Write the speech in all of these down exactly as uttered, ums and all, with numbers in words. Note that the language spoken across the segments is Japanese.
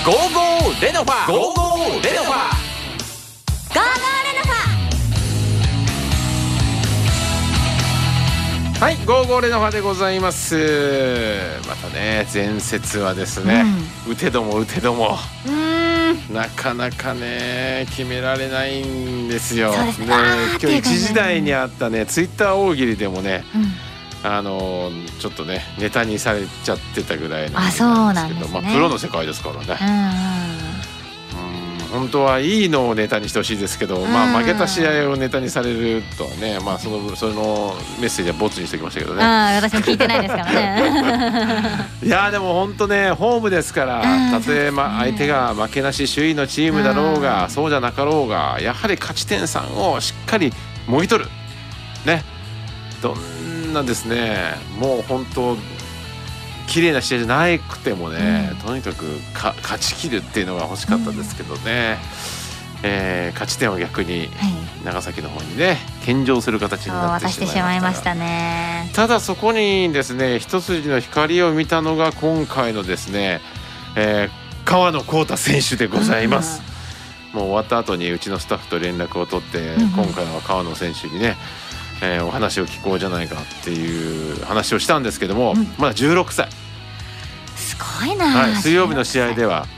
ゴーゴーレノファゴーゴーレノファゴーゴーレノファはい、ゴーゴーレノファでございます。またね、前節はですね、うん、打てども打てどもうーんなかなかね決められないんですよ。そうですね。今日いちじ台にあったねツイッター大喜利でもね、うん、あのちょっとねネタにされちゃってたぐらいなんですけど、あ、そうなんですね。まあ、プロの世界ですからね、うん、本当はいいのをネタにしてほしいですけど、まあ、負けた試合をネタにされるとはね、まあ、その、そのメッセージはボツにしておきましたけどね。 あ、私も聞いてないですからねいやでも本当ねホームですから、たとえま相手が負けなし首位のチームだろうがそうじゃなかろうがやはり勝ち点さんをしっかりもぎ取るね。どんなですねもう本当綺麗な試合じゃなくてもね、うん、とにかくか勝ち切るっていうのが欲しかったですけどね、うん、えー、勝ち点を逆に長崎の方にね献上する形になってしまいましたが、渡してしまいましたね。ただそこにですね一筋の光を見たのが今回のですね、えー、川野浩太選手でございます、うん、もう終わった後にうちのスタッフと連絡を取って、うん、今回は川野選手にねえー、お話を聞こうじゃないかっていう話をしたんですけども、うん、まだじゅうろくさい、 すごいな、 はい、水曜日の試合では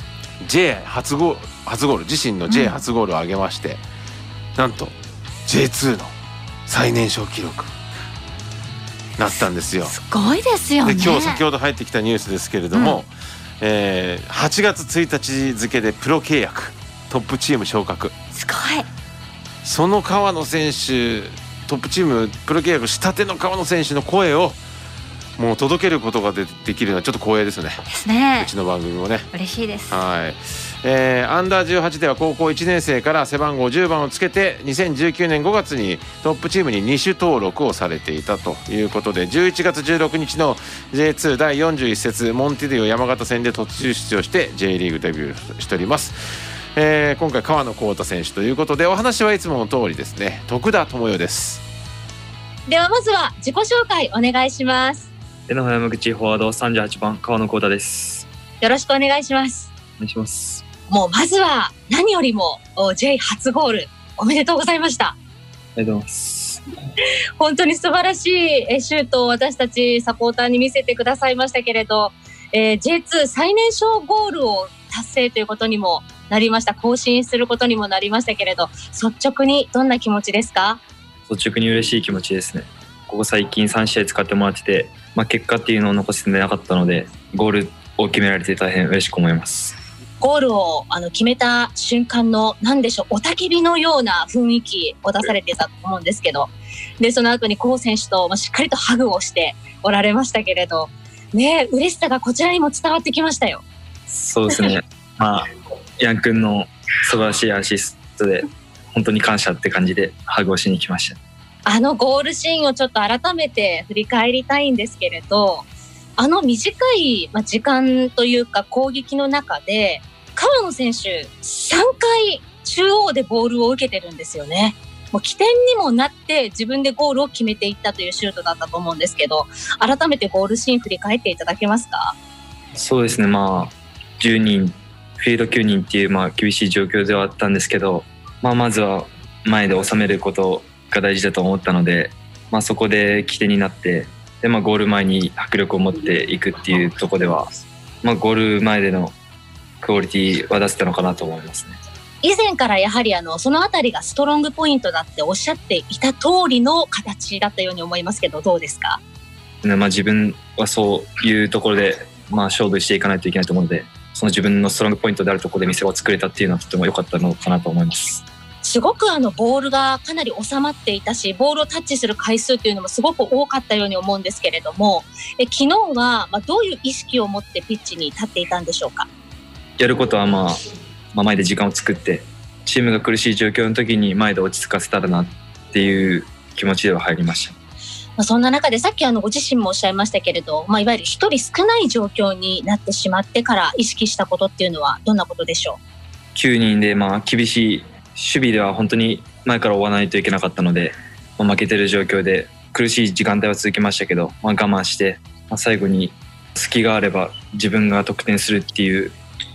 J 初ゴール、初ゴール自身の J 初ゴールを挙げまして、うん、なんと ジェイツー の最年少記録なったんですよ。 すごいですよね。 で今日先ほど入ってきたニュースですけれども、うん、えー、はちがつついたち付でプロ契約トップチーム昇格。 すごい。 その川野選手トップチームプロ契約したての川野選手の声をもう届けることが で, できるのはちょっと光栄ですね。 ですね。 うちの番組もね嬉しいです。 はい、えー、アンダーじゅうはちでは高校いちねん生から背番号じゅうばんをつけてにせんじゅうきゅうねんごがつにトップチームにに種登録をされていたということで、じゅういちがつじゅうろくにちの ジェイツー だいよんじゅういっ節モンテディオ山形戦で途中出場して J リーグデビューしております。えー、今回川野浩太選手ということでお話はいつもの通りですね。徳田智代です。 ではまずは自己紹介お願いします。 レノファ山口フォワードさんじゅうはちばん川野浩太です。 よろしくお願いします。 お願いします。 もうまずは何よりも J 初ゴールおめでとうございました。 ありがとうございます。 本当に素晴らしいシュートを私たちサポーターに見せてくださいましたけれど、えー、ジェイツー 最年少ゴールを達成ということにもなりました。更新することにもなりましたけれど、率直にどんな気持ちですか？ 率直に嬉しい気持ちですね。ここ最近さん試合使ってもらってて、まあ、結果っていうのを残せてなかったのでゴールを決められて大変嬉しく思います。 ゴールをあの決めた瞬間の何でしょう、雄たけびのような雰囲気を出されてたと思うんですけど、でその後にコウ選手と、まあ、しっかりとハグをしておられましたけれどね、嬉しさがこちらにも伝わってきましたよ。 そうですねまあヤン君の素晴らしいアシストで本当に感謝って感じでハグをしに来ました。 あのゴールシーンをちょっと改めて振り返りたいんですけれど、あの短い時間というか攻撃の中で川野選手さんかい中央でボールを受けてるんですよね。もう起点にもなって自分でゴールを決めていったというシュートだったと思うんですけど、改めてゴールシーン振り返っていただけますか？ そうですね、まあじゅうにんフィールドきゅうにんっていうまあ厳しい状況ではあったんですけど、まあ、まずは前で収めることが大事だと思ったので、まあ、そこで起点になってで、まあ、ゴール前に迫力を持っていくっていうところでは、まあ、ゴール前でのクオリティは出せたのかなと思いますね。 以前からやはりあのそのあたりがストロングポイントだっておっしゃっていた通りの形だったように思いますけど、どうですか？ まあ、自分はそういうところで、まあ、勝負していかないといけないと思うので、その自分のストロングポイントであるところで見せ場を作れたっていうのはとても良かったのかなと思います。 すごくあのボールがかなり収まっていたし、ボールをタッチする回数というのもすごく多かったように思うんですけれども、え昨日はまあどういう意識を持ってピッチに立っていたんでしょうか？ やることは、まあ、まあ前で時間を作ってチームが苦しい状況の時に前で落ち着かせたらなっていう気持ちでは入りました。 まあ、そんな中でさっきあのご自身もおっしゃいましたけれど、まあ、いわゆる一人少ない状況になってしまってから意識したことっていうのはどんなことでしょう？ きゅうにんでまあ厳しい守備では本当に前から追わないといけなかったので、まあ、負けてる状況で苦しい時間帯は続きましたけど、まあ、我慢して、まあ、最後に隙があれば自分が得点するっていう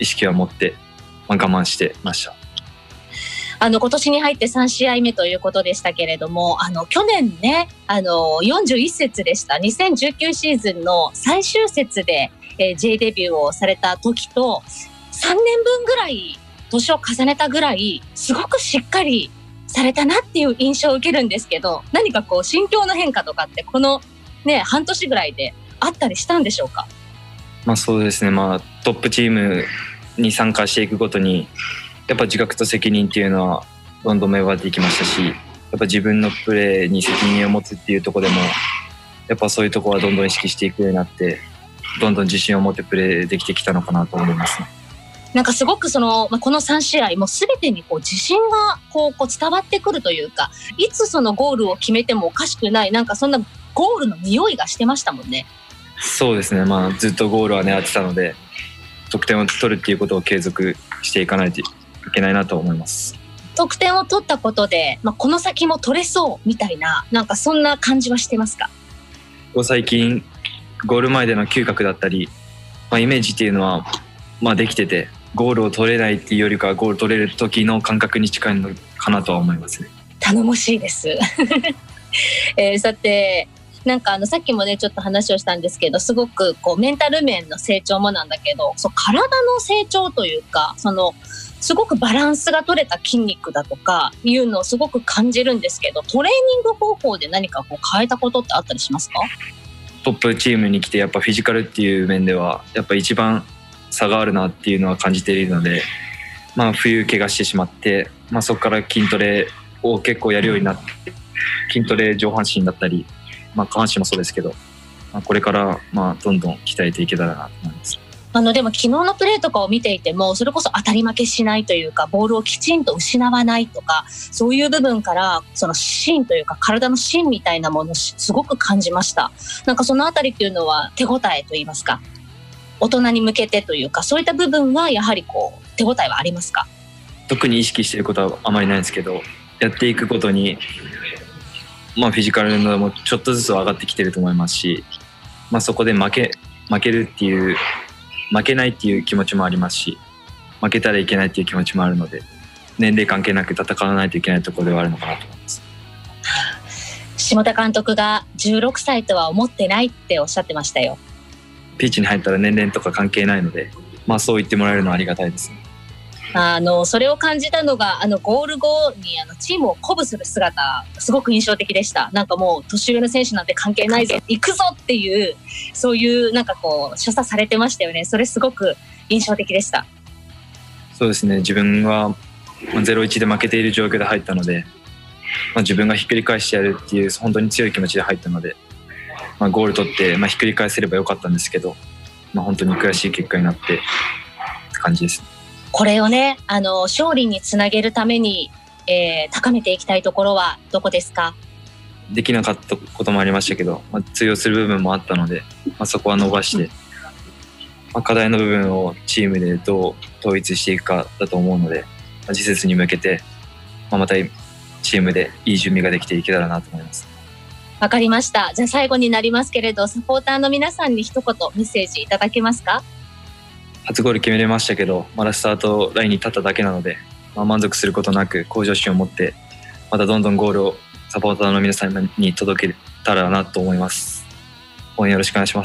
意識は持って、まあ、我慢してました。 あの今年に入ってさん試合目ということでしたけれども、あの去年ね、あのよんじゅういち節でした。にせんじゅうきゅうシーズンの最終節で、えー、J デビューをされた時とさんねんぶんぐらい年を重ねたぐらい、すごくしっかりされたなっていう印象を受けるんですけど、何かこう心境の変化とかってこのね半年ぐらいであったりしたんでしょうか？ まあそうですね、まあトップチームに参加していくごとにやっぱ自覚と責任っていうのはどんどん芽生えていきましたし、やっぱ自分のプレーに責任を持つっていうところでもやっぱそういうところはどんどん意識していくようになって、どんどん自信を持ってプレーできてきたのかなと思いますね。 なんかすごくその、まあ、このさん試合も全てにこう自信がこうこう伝わってくるというか、いつそのゴールを決めてもおかしくない、なんかそんなゴールの匂いがしてましたもんね。 そうですね、まあずっとゴールは狙ってたので、得点を取るっていうことを継続していかないといけないなと思います。 得点を取ったことで、まあ、この先も取れそうみたいな、なんかそんな感じはしてますか？ 最近ゴール前での嗅覚だったり、まあ、イメージっていうのはまあできてて、ゴールを取れないっていうよりかはゴール取れる時の感覚に近いのかなとは思いますね。 頼もしいです、えー、さてなんかあのさっきもねちょっと話をしたんですけど、すごくこうメンタル面の成長もなんだけど、そう体の成長というか、そのすごくバランスが取れた筋肉だとかいうのをすごく感じるんですけど、トレーニング方法で何かこう変えたことってあったりしますか？ トップチームに来てやっぱフィジカルっていう面ではやっぱ一番差があるなっていうのは感じているので、まあ冬怪我してしまって、まあ、そこから筋トレを結構やるようになって、筋トレ上半身だったり、まあ、下半身もそうですけど、まあ、これからまあどんどん鍛えていけたらなと思います。 あのでも昨日のプレーとかを見ていても、それこそ当たり負けしないというか、ボールをきちんと失わないとか、そういう部分からその芯というか体の芯みたいなものをすごく感じました。なんかそのあたりっていうのは手応えといいますか、大人に向けてというか、そういった部分はやはりこう手応えはありますか？ 特に意識していることはあまりないんですけど、やっていくことにまあフィジカルのもちょっとずつ上がってきてると思いますし、まあそこで負け負けるっていう負けないっていう気持ちもありますし、負けたらいけないっていう気持ちもあるので、年齢関係なく戦わないといけないところではあるのかなと思います。 下田監督がじゅうろくさいとは思ってないっておっしゃってましたよ。 ピッチに入ったら年齢とか関係ないので、まあそう言ってもらえるのはありがたいですね。 あのそれを感じたのが、あのゴール後にあのチームを鼓舞する姿、すごく印象的でした。なんかもう年上の選手なんて関係ないぞ、行くぞっていう、そういうなんかこう所作されてましたよね。それすごく印象的でした。 そうですね、自分は ゼロたいいち で負けている状況で入ったので、まあ、自分がひっくり返してやるっていう本当に強い気持ちで入ったので、まあ、ゴール取って、まあ、ひっくり返せればよかったんですけど、まあ、本当に悔しい結果になってって感じです。 これをね、あの勝利につなげるために、えー、高めていきたいところはどこですか？ できなかったこともありましたけど、まあ、通用する部分もあったので、まあ、そこは伸ばして、まあ、課題の部分をチームでどう統一していくかだと思うので、まあ、次節に向けて、まあ、またチームでいい準備ができていけたらなと思います。 わかりました。じゃあ最後になりますけれど、サポーターの皆さんに一言メッセージいただけますか？ 初ゴール決めれましたけど、まだスタートラインに立っただけなので、まあ、満足することなく向上心を持ってまたどんどんゴールをサポーターの皆さんに届けたらなと思います。応援よろしくお願いします。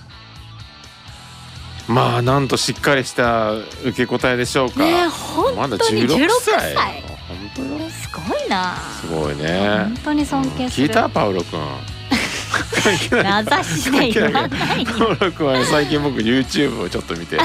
まあなんとしっかりした受け答えでしょうか。 ね、本当にじゅうろくさい、 本当よ、 すごいな。 すごいね。 本当に尊敬する。 聞いたパウロ君。 名指しで言わないよ。 パウロ君は、ね、最近僕 YouTube をちょっと見て、うん、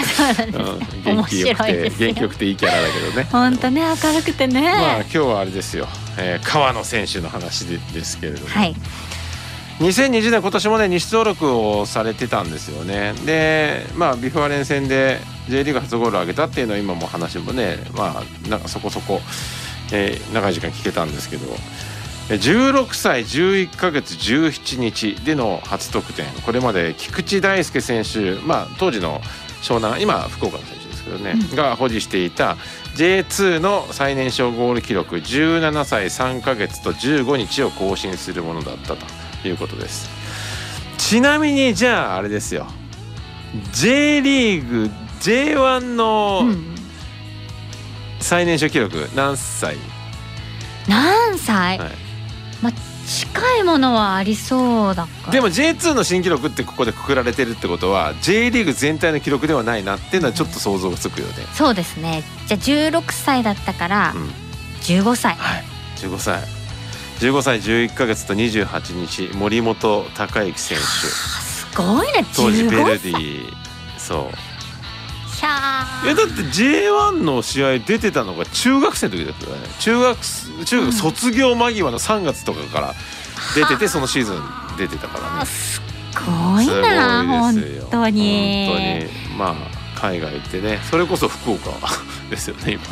元気よくて元気よくていいキャラだけどね。 本当ね、明るくてね。 まあ今日はあれですよ、えー、川野選手の話でですけれども、 はい、 にせんにじゅうねん今年もね西登録をされてたんですよね。でまあビフワレン戦で J リーグ初ゴールを挙げたっていうのは今も話もね、まあなんかそこそこ、えー、長い時間聞けたんですけど、じゅうろくさいじゅういっかげつじゅうしちにちでの初得点、これまで菊池大輔選手、まあ、当時の湘南、今福岡の選手ですけどね、うん、が保持していた ジェイツー の最年少ゴール記録じゅうななさいさんかげつとじゅうごにちを更新するものだったということです。ちなみにじゃああれですよ、 J リーグジェイワン のうん最年少記録何歳？ 何歳、 はいまあ近いものはありそうだから。 でも ジェイツー の新記録ってここでくくられてるってことは J リーグ全体の記録ではないなっていうのはちょっと想像がつくよね。 そうですね。じゃあじゅうろくさいだったからうんじゅうごさい、 はいじゅうごさいじゅうごさいじゅういっかげつとにじゅうはちにち森本孝之選手すごいね。 当時ベルデじゅうごさい。 ィそうひゃーいやだって ジェイワン の試合出てたのが中学生の時だったよね。中学中学卒業間際のさんがつとかから出てて、そのシーズン出てたからね。 すごいな本すごいですよ当に。 本当にまあ海外行ってね、それこそ福岡ですよね今ね。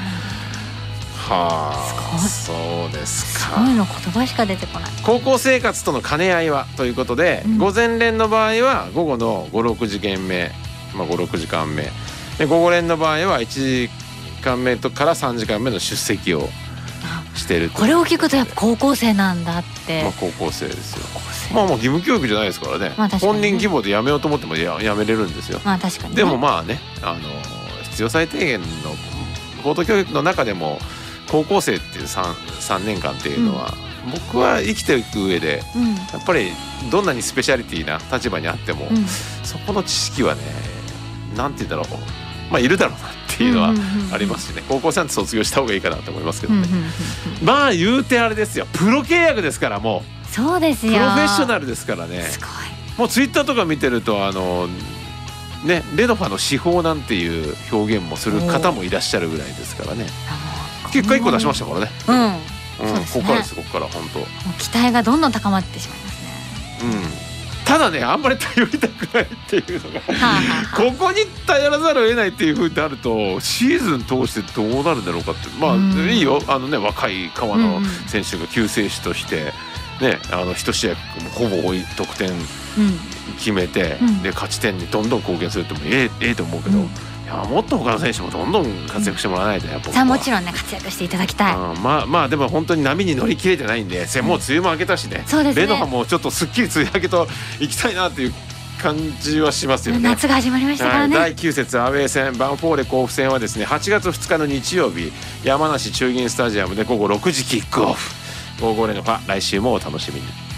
はあそうですか。 すごいの言葉しか出てこない。 高校生活との兼ね合いはということで、 うん午前練の場合は午後のご、ろくじかんめ、まあ、ご、ろくじかんめで、午後練の場合はいちじかんめとからさんじかんめの出席をしてると。 これを聞くとやっぱ高校生なんだって。 まあ、高校生ですよ。 高校生まあもう義務教育じゃないですからね、 まあ確かにね本人希望でやめようと思ってもややめれるんですよ。 まあ確かにね。 でもまあね、あの必要最低限の高等教育の中でも高校生っていう 3, さんねんかんっていうのは、うん、僕は生きていく上でうんやっぱりどんなにスペシャリティな立場にあっても、 うんそこの知識はね、なんて言うんだろう、まあいるだろうなっていうのはありますしね、高校生なんて卒業した方がいいかなと思いますけどね、 うんうんうんうんまあ言うてあれですよ、プロ契約ですから、もそうですよ。 うプロフェッショナルですからね。 すごい。 もうツイッターとか見てるとあのね、レノファの司法なんていう表現もする方もいらっしゃるぐらいですからね。結果いっこ出しましたからね。 うん。 うん、 そうですねここからです、ここから本当。 もう期待がどんどん高まってしまいますね。 うん。ただね、あんまり頼りたくないっていうのがはあはあはあここに頼らざるを得ないっていう風になるとシーズン通してどうなるんだろうかって、まあうんいいよ、あのね、若い川野うんうん選手が救世主としてね、あの一試合ほぼ追い得点うん決めて、 うんで勝ち点にどんどん貢献するってもええええと思うけど、 うんいやもっと他の選手もどんどん活躍してもらわないとね、僕はさあもちろんね活躍していただきたい。 うんまあまあでも本当に波に乗り切れてないんで、せもう梅雨も明けたしね、 そうですねレノファもちょっとすっきり梅雨明けと行きたいなっていう感じはしますよね。 夏が始まりましたからね。 はい、だいきゅう節アウェー戦バンフォーレ甲府戦はですねはちがつふつかの日曜日、山梨中銀スタジアムで午後ろくじキックオフ。ゴーゴーレノファ、来週もお楽しみに。